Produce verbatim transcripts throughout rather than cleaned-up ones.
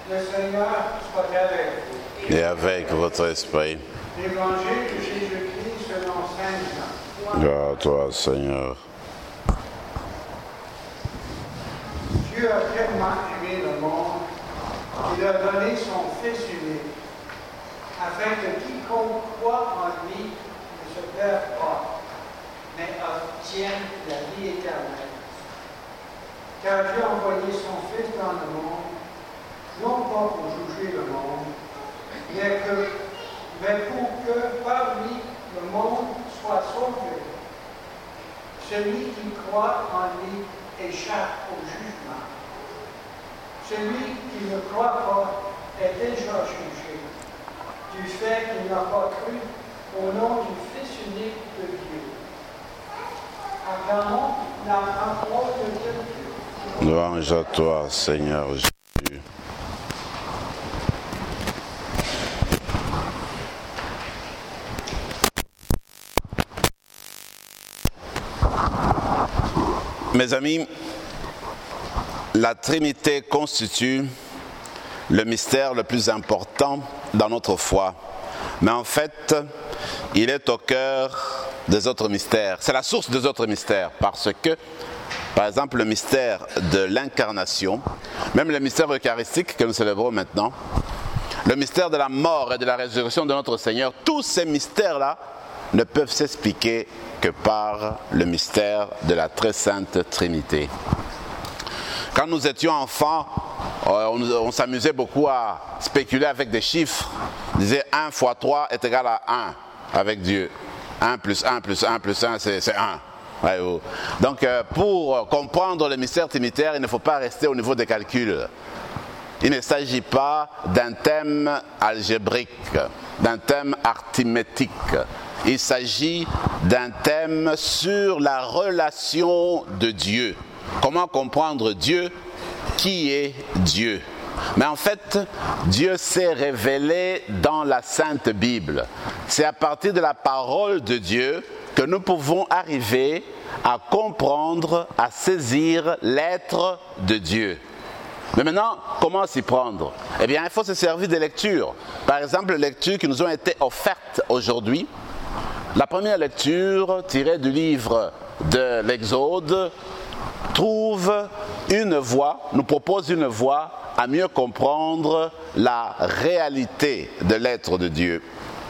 Le Seigneur soit avec vous. Et avec votre esprit. L'Évangile de Jésus-Christ selon Saint Jean. Gloire à toi, Seigneur. Dieu a tellement aimé le monde qu'il a donné son Fils unique, afin que quiconque croit en lui ne se perde pas, mais obtienne la vie éternelle. Car Dieu a envoyé son Fils dans le monde, non pas pour juger le monde, mais, que, mais pour que par lui le monde soit sauvé. Celui qui croit en lui échappe au jugement. Celui qui ne croit pas est déjà jugé, du fait qu'il n'a pas cru au nom du Fils unique de Dieu. Acclamons la parole de Dieu. Louange à toi, Seigneur Jésus. Mes amis, la Trinité constitue le mystère le plus important dans notre foi. Mais en fait, il est au cœur des autres mystères. C'est la source des autres mystères parce que, par exemple, le mystère de l'incarnation, même le mystère eucharistique que nous célébrons maintenant, le mystère de la mort et de la résurrection de notre Seigneur, tous ces mystères-là ne peuvent s'expliquer que par le mystère de la très sainte Trinité. Quand nous étions enfants, on, on s'amusait beaucoup à spéculer avec des chiffres. On disait un fois trois est égal à un avec Dieu. un plus un plus un plus un, c'est un. Ouais, oh. Donc, euh, pour comprendre le mystère trinitaire, il ne faut pas rester au niveau des calculs. Il ne s'agit pas d'un thème algébrique, d'un thème arithmétique. Il s'agit d'un thème sur la relation de Dieu. Comment comprendre Dieu? Qui est Dieu? Mais en fait, Dieu s'est révélé dans la Sainte Bible. C'est à partir de la parole de Dieu que nous pouvons arriver à comprendre, à saisir l'être de Dieu. Mais maintenant, comment s'y prendre? Eh bien, il faut se servir des lectures. Par exemple, les lectures qui nous ont été offertes aujourd'hui. La première lecture, tirée du livre de l'Exode, trouve une voie, nous propose une voie à mieux comprendre la réalité de l'être de Dieu.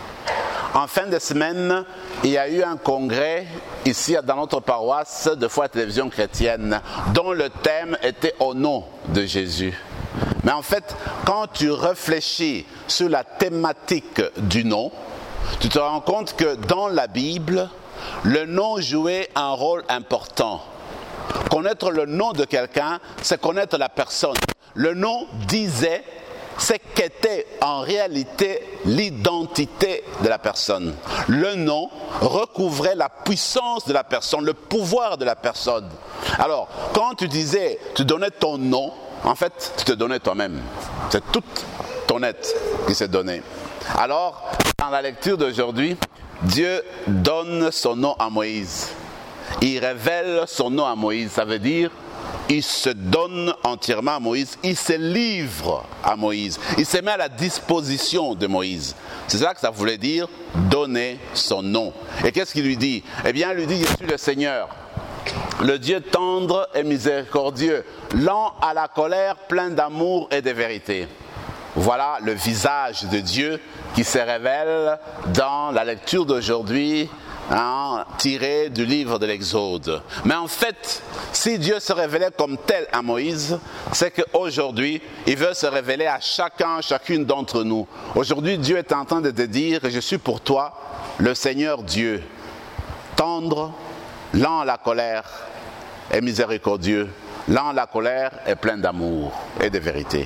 En fin de semaine, il y a eu un congrès ici dans notre paroisse de Foi Télévision Chrétienne dont le thème était au nom de Jésus. Mais en fait, quand tu réfléchis sur la thématique du nom, tu te rends compte que dans la Bible, le nom jouait un rôle important. Connaître le nom de quelqu'un, c'est connaître la personne. Le nom disait ce qu'était en réalité l'identité de la personne. Le nom recouvrait la puissance de la personne, le pouvoir de la personne. Alors, quand tu disais, tu donnais ton nom, en fait, tu te donnais toi-même. C'est tout ton être qui s'est donné. Alors, dans la lecture d'aujourd'hui, Dieu donne son nom à Moïse. Il révèle son nom à Moïse. Ça veut dire, il se donne entièrement à Moïse. Il se livre à Moïse. Il se met à la disposition de Moïse. C'est ça que ça voulait dire, donner son nom. Et qu'est-ce qu'il lui dit? Eh bien, il lui dit, je suis le Seigneur, le Dieu tendre et miséricordieux, lent à la colère, plein d'amour et de vérité. Voilà le visage de Dieu qui se révèle dans la lecture d'aujourd'hui, hein, tirée du livre de l'Exode. Mais en fait, si Dieu se révélait comme tel à Moïse, c'est qu'aujourd'hui, il veut se révéler à chacun, chacune d'entre nous. Aujourd'hui, Dieu est en train de te dire que je suis pour toi le Seigneur Dieu, tendre, lent à la colère et miséricordieux, lent à la colère et plein d'amour et de vérité.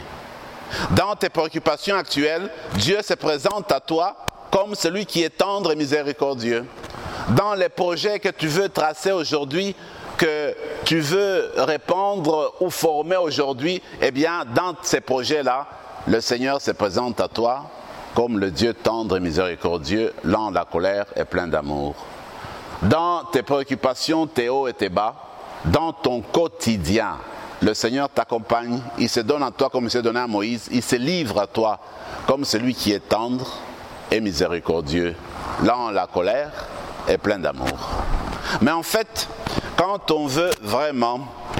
Dans tes préoccupations actuelles, Dieu se présente à toi comme celui qui est tendre et miséricordieux. Dans les projets que tu veux tracer aujourd'hui, que tu veux répandre ou former aujourd'hui, eh bien, dans ces projets-là, le Seigneur se présente à toi comme le Dieu tendre et miséricordieux, lent à la colère et plein d'amour. Dans tes préoccupations, tes hauts et tes bas, dans ton quotidien, le Seigneur t'accompagne, il se donne à toi comme il s'est donné à Moïse, il se livre à toi comme celui qui est tendre et miséricordieux, lent à la colère et plein d'amour. Mais en fait, quand on veut vraiment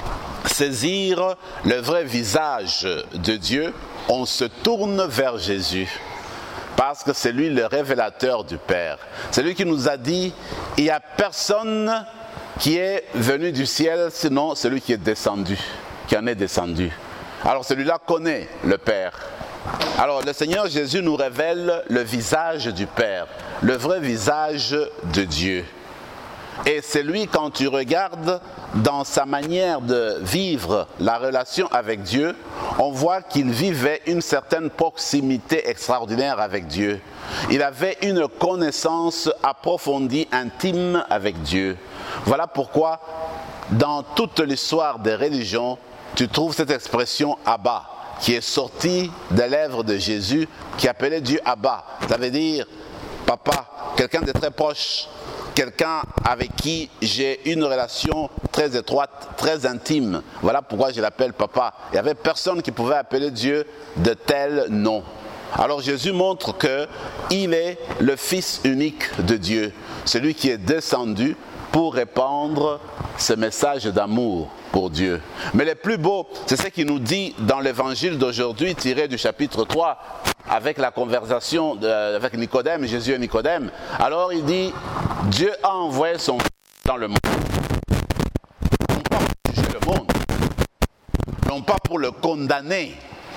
saisir le vrai visage de Dieu, on se tourne vers Jésus. Parce que c'est lui le révélateur du Père. C'est lui qui nous a dit, il n'y a personne qui est venu du ciel, sinon celui qui est descendu, qui en est descendu. Alors celui-là connaît le Père. Alors le Seigneur Jésus nous révèle le visage du Père, le vrai visage de Dieu. Et c'est lui, quand tu regardes dans sa manière de vivre la relation avec Dieu, on voit qu'il vivait une certaine proximité extraordinaire avec Dieu. Il avait une connaissance approfondie, intime avec Dieu. Voilà pourquoi, dans toute l'histoire des religions, tu trouves cette expression Abba, qui est sortie des lèvres de Jésus, qui appelait Dieu Abba. Ça veut dire papa, quelqu'un de très proche. Quelqu'un avec qui j'ai une relation très étroite, très intime. Voilà pourquoi je l'appelle papa. Il n'y avait personne qui pouvait appeler Dieu de tel nom. Alors Jésus montre qu'il est le Fils unique de Dieu, celui qui est descendu pour répandre ce message d'amour pour Dieu. Mais le plus beau, c'est ce qu'il nous dit dans l'évangile d'aujourd'hui, tiré du chapitre trois, avec la conversation de, avec Nicodème, Jésus et Nicodème. Alors il dit, Dieu a envoyé son Fils dans le monde, non pas pour juger le monde, non pas pour le condamner,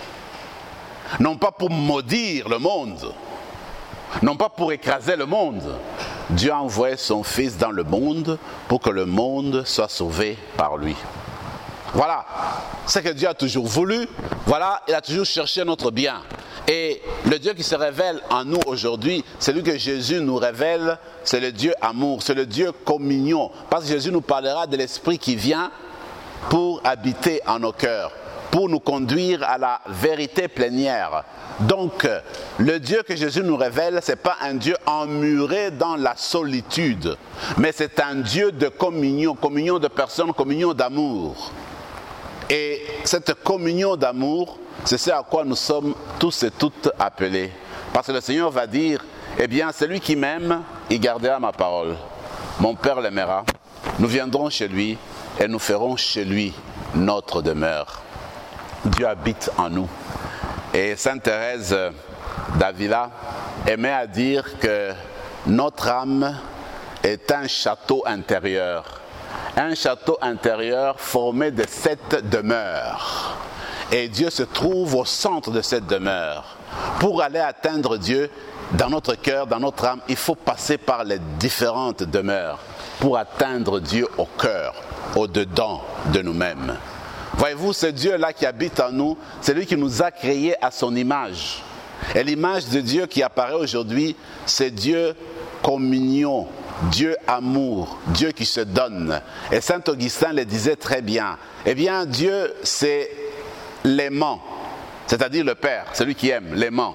non pas pour maudire le monde, non pas pour écraser le monde. Dieu a envoyé son Fils dans le monde pour que le monde soit sauvé par lui. Voilà, c'est ce que Dieu a toujours voulu. Voilà, il a toujours cherché notre bien. Et le Dieu qui se révèle en nous aujourd'hui, celui que Jésus nous révèle, c'est le Dieu amour, c'est le Dieu communion. Parce que Jésus nous parlera de l'Esprit qui vient pour habiter en nos cœurs, pour nous conduire à la vérité plénière. Donc, le Dieu que Jésus nous révèle, ce n'est pas un Dieu emmuré dans la solitude, mais c'est un Dieu de communion, communion de personnes, communion d'amour. Et cette communion d'amour, c'est ce à quoi nous sommes tous et toutes appelés. Parce que le Seigneur va dire, eh bien, celui qui m'aime, il gardera ma parole. Mon Père l'aimera. Nous viendrons chez lui et nous ferons chez lui notre demeure. Dieu habite en nous. Et Sainte Thérèse d'Avila aimait à dire que notre âme est un château intérieur. Un château intérieur formé de sept demeures. Et Dieu se trouve au centre de cette demeure. Pour aller atteindre Dieu dans notre cœur, dans notre âme, il faut passer par les différentes demeures pour atteindre Dieu au cœur, au-dedans de nous-mêmes. Voyez-vous, ce Dieu-là qui habite en nous, c'est lui qui nous a créés à son image. Et l'image de Dieu qui apparaît aujourd'hui, c'est Dieu communion, Dieu amour, Dieu qui se donne. Et Saint Augustin le disait très bien. Eh bien, Dieu, c'est l'aimant, c'est-à-dire le Père, celui qui aime, l'aimant.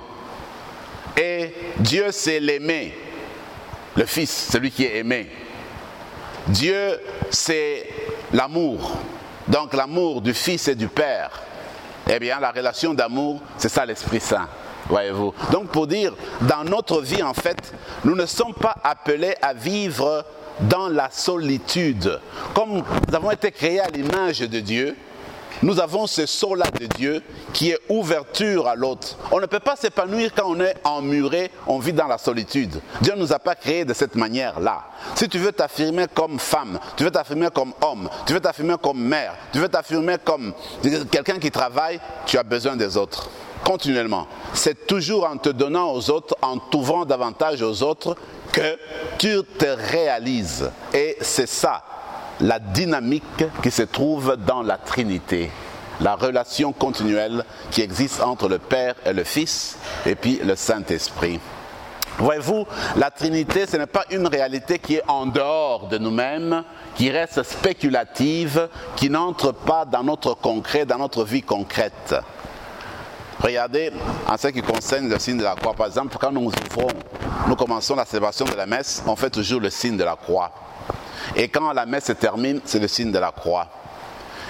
Et Dieu, c'est l'aimé, le Fils, celui qui est aimé. Dieu, c'est l'amour. Donc l'amour du Fils et du Père, eh bien la relation d'amour, c'est ça l'Esprit Saint, voyez-vous. Donc pour dire, dans notre vie en fait, nous ne sommes pas appelés à vivre dans la solitude. Comme nous avons été créés à l'image de Dieu, nous avons ce sceau-là de Dieu qui est ouverture à l'autre. On ne peut pas s'épanouir quand on est emmuré, on vit dans la solitude. Dieu ne nous a pas créés de cette manière-là. Si tu veux t'affirmer comme femme, tu veux t'affirmer comme homme, tu veux t'affirmer comme mère, tu veux t'affirmer comme quelqu'un qui travaille, tu as besoin des autres. Continuellement. C'est toujours en te donnant aux autres, en t'ouvrant davantage aux autres, que tu te réalises. Et c'est ça, la dynamique qui se trouve dans la Trinité, la relation continuelle qui existe entre le Père et le Fils et puis le Saint-Esprit. Voyez-vous, la Trinité, ce n'est pas une réalité qui est en dehors de nous-mêmes, qui reste spéculative, qui n'entre pas dans notre concret, dans notre vie concrète. Regardez, en ce qui concerne le signe de la croix, par exemple, quand nous ouvrons, nous commençons la célébration de la messe, on fait toujours le signe de la croix. Et quand la messe se termine, c'est le signe de la croix.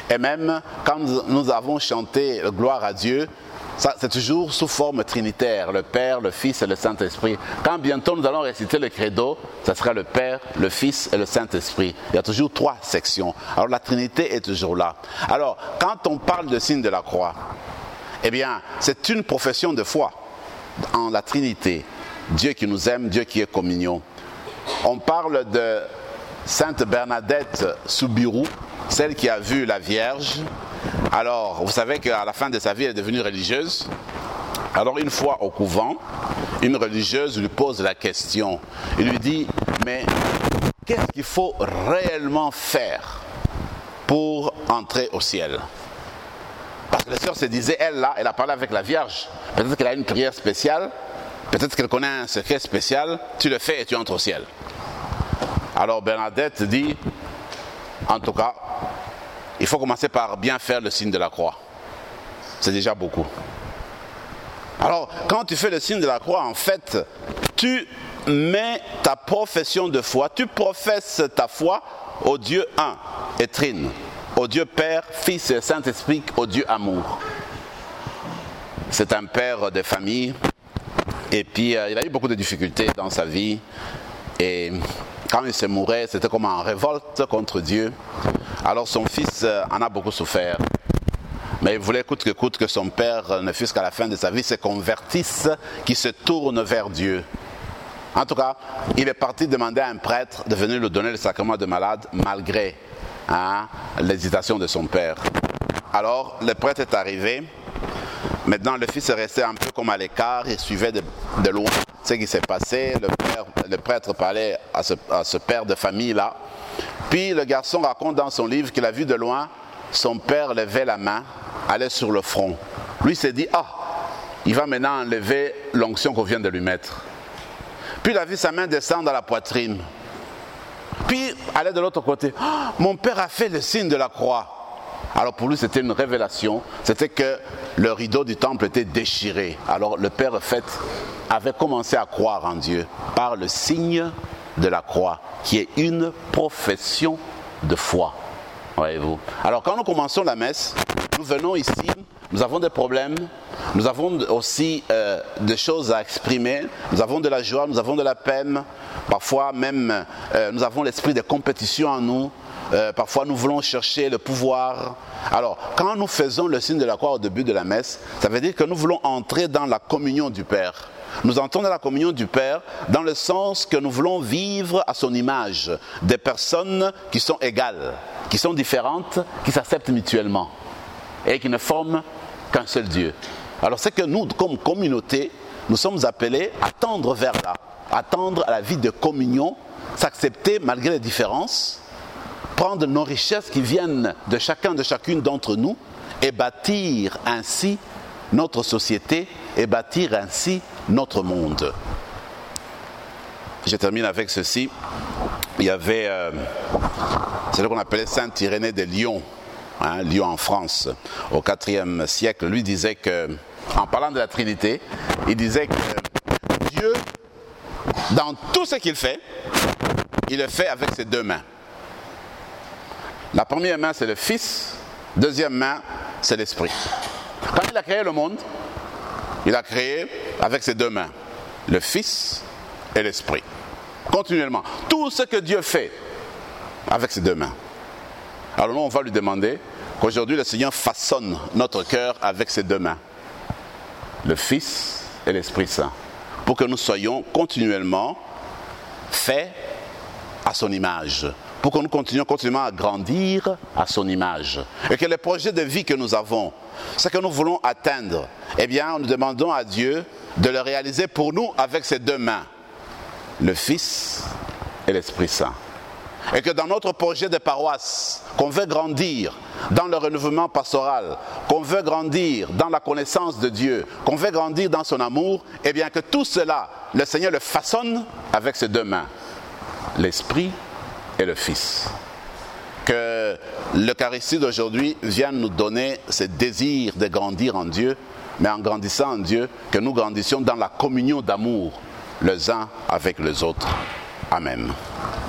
Et même quand nous avons chanté gloire à Dieu, ça, c'est toujours sous forme trinitaire, le Père, le Fils et le Saint-Esprit. Quand bientôt nous allons réciter le credo, ça sera le Père, le Fils et le Saint-Esprit. Il y a toujours trois sections. Alors la Trinité est toujours là. Alors, quand on parle de signe de la croix, eh bien, c'est une profession de foi en la Trinité. Dieu qui nous aime, Dieu qui est communion. On parle de Sainte Bernadette Soubirous, celle qui a vu la Vierge. Alors, vous savez qu'à la fin de sa vie, elle est devenue religieuse. Alors, une fois au couvent, une religieuse lui pose la question. Il lui dit, mais qu'est-ce qu'il faut réellement faire pour entrer au ciel? Parce que la sœur se disait, elle là, elle a parlé avec la Vierge. Peut-être qu'elle a une prière spéciale, peut-être qu'elle connaît un secret spécial, tu le fais et tu entres au ciel. Alors Bernadette dit, en tout cas, il faut commencer par bien faire le signe de la croix. C'est déjà beaucoup. Alors, quand tu fais le signe de la croix, en fait, tu mets ta profession de foi, tu professes ta foi au Dieu un et trine, au Dieu Père, Fils et Saint-Esprit, au Dieu amour. C'est un père de famille, et puis euh, il a eu beaucoup de difficultés dans sa vie, et quand il se mourait, c'était comme en révolte contre Dieu. Alors son fils euh, en a beaucoup souffert. Mais il voulait coûte que coûte que son père ne fût qu'à la fin de sa vie se convertisse, qu'il se tourne vers Dieu. En tout cas, il est parti demander à un prêtre de venir lui donner le sacrement de malade malgré hein, l'hésitation de son père. Alors, le prêtre est arrivé. Maintenant, le fils est resté un peu comme à l'écart. Il suivait de, de loin ce qui s'est passé. Le, père, le prêtre parlait à ce, à ce père de famille-là. Puis, le garçon raconte dans son livre qu'il a vu de loin son père lever la main, aller sur le front. Lui s'est dit, ah, il va maintenant enlever l'onction qu'on vient de lui mettre. Puis il a vu sa main descendre dans la poitrine. Puis aller de l'autre côté. Oh, mon père a fait le signe de la croix. Alors pour lui c'était une révélation. C'était que le rideau du temple était déchiré. Alors le père en fait avait commencé à croire en Dieu par le signe de la croix, qui est une profession de foi. Voyez-vous. Alors quand nous commençons la messe, nous venons ici, nous avons des problèmes, nous avons aussi euh, des choses à exprimer, nous avons de la joie, nous avons de la peine, parfois même euh, nous avons l'esprit de compétition en nous, euh, parfois nous voulons chercher le pouvoir. Alors quand nous faisons le signe de la croix au début de la messe, ça veut dire que nous voulons entrer dans la communion du Père. Nous entrons dans la communion du Père dans le sens que nous voulons vivre à son image, des personnes qui sont égales, qui sont différentes, qui s'acceptent mutuellement et qui ne forment qu'un seul Dieu. Alors c'est que nous, comme communauté, nous sommes appelés à tendre vers là, à tendre à la vie de communion, s'accepter malgré les différences, prendre nos richesses qui viennent de chacun, de chacune d'entre nous et bâtir ainsi notre société et bâtir ainsi notre monde. Je termine avec ceci. Il y avait, euh, c'est ce qu'on appelait Saint Irénée de Lyon, hein, Lyon en France, au quatrième siècle. Lui disait que, en parlant de la Trinité, il disait que Dieu, dans tout ce qu'il fait, il le fait avec ses deux mains. La première main, c'est le Fils. Deuxième main, c'est l'Esprit. Quand il a créé le monde, il a créé avec ses deux mains, le Fils et l'Esprit. Continuellement. Tout ce que Dieu fait avec ses deux mains. Alors nous, on va lui demander qu'aujourd'hui, le Seigneur façonne notre cœur avec ses deux mains. Le Fils et l'Esprit Saint. Pour que nous soyons continuellement faits à son image. Pour que nous continuions continuellement à grandir à son image. Et que les projets de vie que nous avons, ce que nous voulons atteindre, eh bien, nous demandons à Dieu de le réaliser pour nous avec ses deux mains. Le Fils et l'Esprit Saint. Et que dans notre projet de paroisse, qu'on veut grandir dans le renouvellement pastoral, qu'on veut grandir dans la connaissance de Dieu, qu'on veut grandir dans son amour, eh bien que tout cela, le Seigneur le façonne avec ses deux mains. L'Esprit et le Fils. Que l'Eucharistie d'aujourd'hui vienne nous donner ce désir de grandir en Dieu, mais en grandissant en Dieu, que nous grandissions dans la communion d'amour les uns avec les autres. Amen.